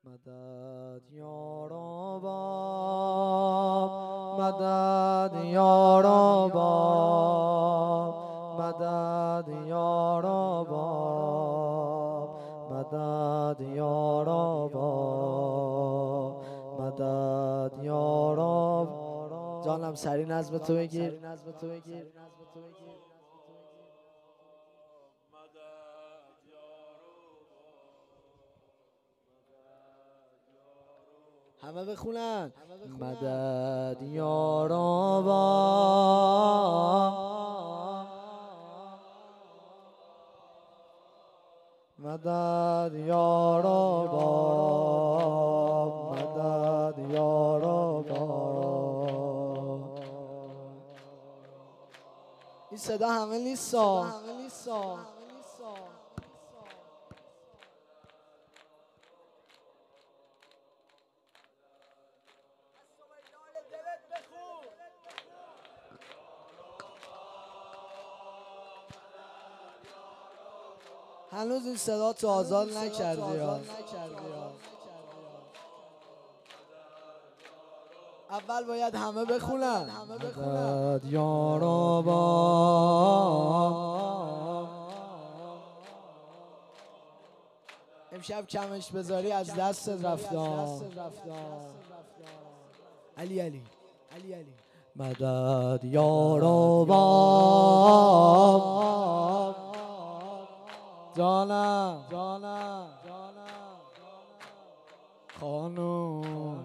مدد یا رباب، مدد یا رباب، مدد یا رباب، مدد یا رباب، مدد یا رب. جانم سری نظم تو بگیر. همه بخونن. مدد یا رباب، مدد یا رباب، مدد یا رباب. این صدا همه نیستا. هنوز این صدا تو آزاد نکردی ها. اول باید همه بخونن. مدد یا رباب. امشب کمش بذاری از دست رفته. علی مدد یا رباب. جانم خانوم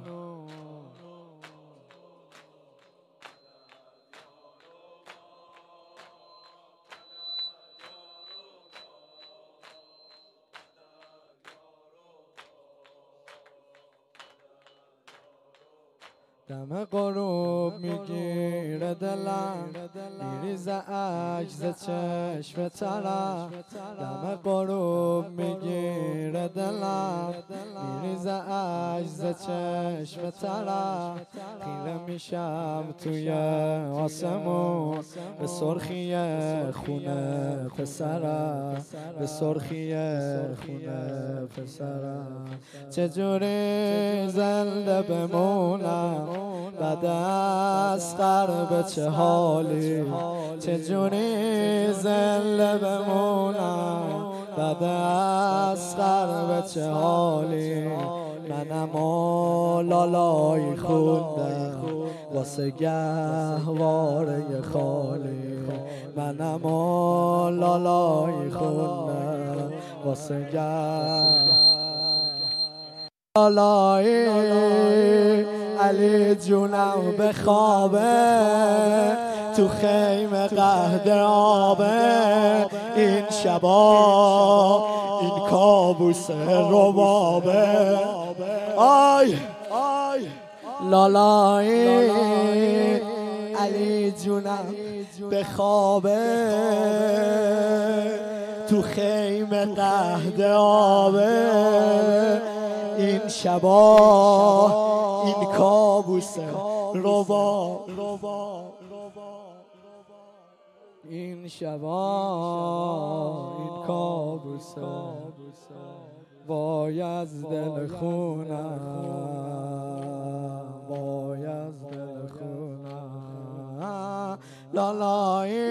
دم غروب میگیره دلم، میریزه عجز چشم ترم. دم غروب میگیره دلم، میریزه عجز چشم ترم. خیره میشم توی آسمون به سرخی خونه پسرم، به سرخی خونه پسرم. چجوری زنده بمونم بعد از غرب چه حالی، چجوری زنده بمونم بعد از غرب چه حالی. منم و لالایی خوندم واسه گهواره خالی، منم و لالایی خوندم واسه لالایی. علی جونم به خوابه تو خیمه قهد آبه، این شبا این کابوس ربابه. آی لالایی علی جونم به خوابه تو خیمه قهد آبه، این شبا این کابوس رباب. این شبا این کابوس وای از دل خونم، وای از دل خونم. لالایی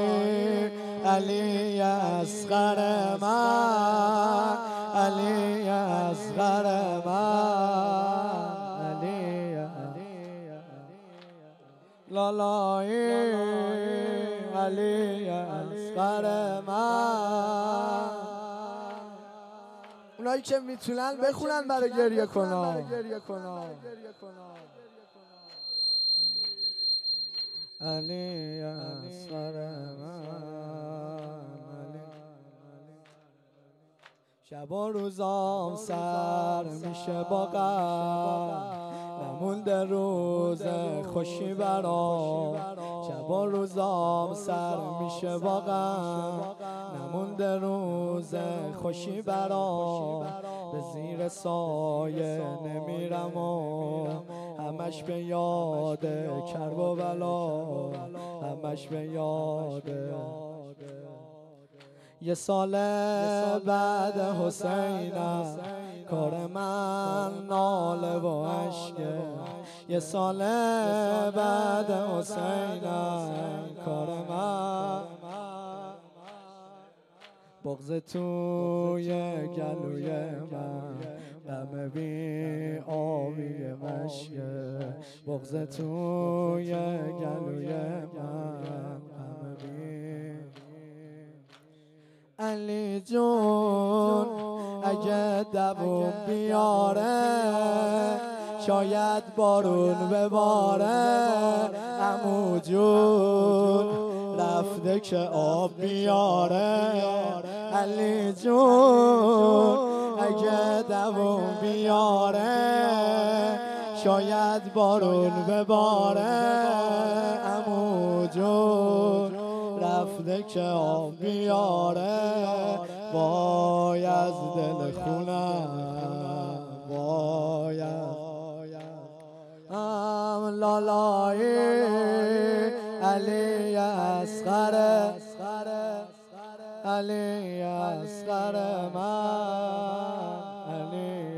علی اصغر من، علی اصغر من، لالایی علی اصغر من. اونایی که میتونن بخونن برای گریه کنن. علی اصغر من، شب و روزام سر میشه با غم، نمونده روز خوشی برام. شب و روزام سر میشه با غم، نمونده روز خوشی برام. به زیر سایه نمیرم و همش به یاد کرب و بلا، همش به یاد. یه سال بعد حسینم کار من ناله و عشقه یه سال بعد حسین کار من بغض توی گلوی من غم بی آبی مشکه بغض توی گلوی من غم بی علی جون اگه دووم بیاره شاید بارون بباره عمو جون رفته که آب بیاره علی جون اگه دووم بیاره شاید بارون بباره عمو جون رفته که آب بیاره وای از دل خونم باید لالایی علی اصغر علی اصغر من علی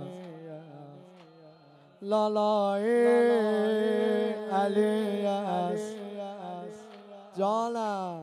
لالایی علی اصغر جانم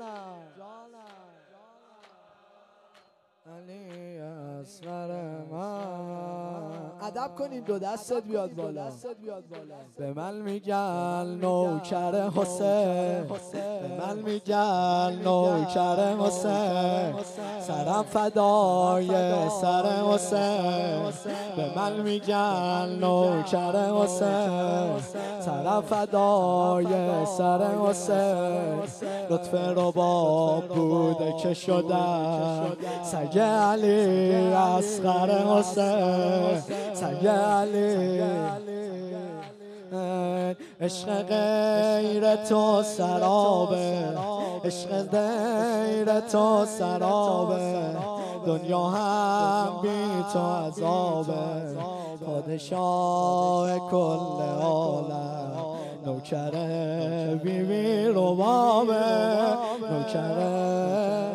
علی اصغر من ادب کنین دو دستت بیاد بالا به من میگن نوکر حسین به من میگن نوکر حسین سرم فدای سر حسین به من میگن نوکر حسین سرم فدای سر حسین لطف رباب بوده که شدم سگ علی اصغر حسین سگ علی عشق غیر تو سرابه عشق غیر تو سرابه دنیا هم بی تو عذابه پادشاه کل عالم نوکره بیبی ربابه نوکره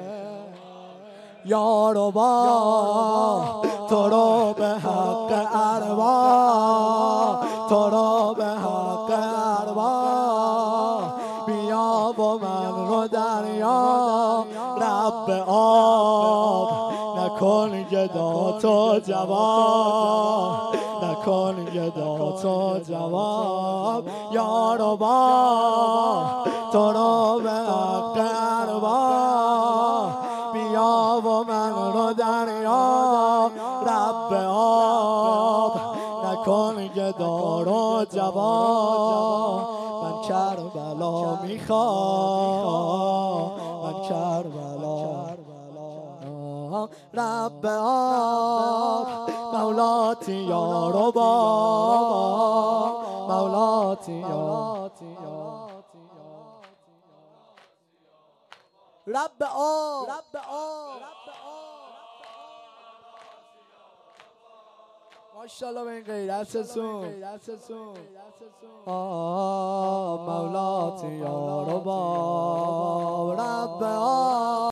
یا رباب تو رو به حق ارواح تو رو به حق ارواح بیا و من رو دریا رب آب نکن گدا تو جواب نکن گدا تو جواب یا رباب تو رو به حق ارواح بیا و من رو دریا رب آب نکن گدا رو جواب من کربلا میخوام من کربلا رب آب مولاتی یا رباب مولاتی یا رب آب ماشاءالله به این غیرتتون مولاتی یا رباب رب آب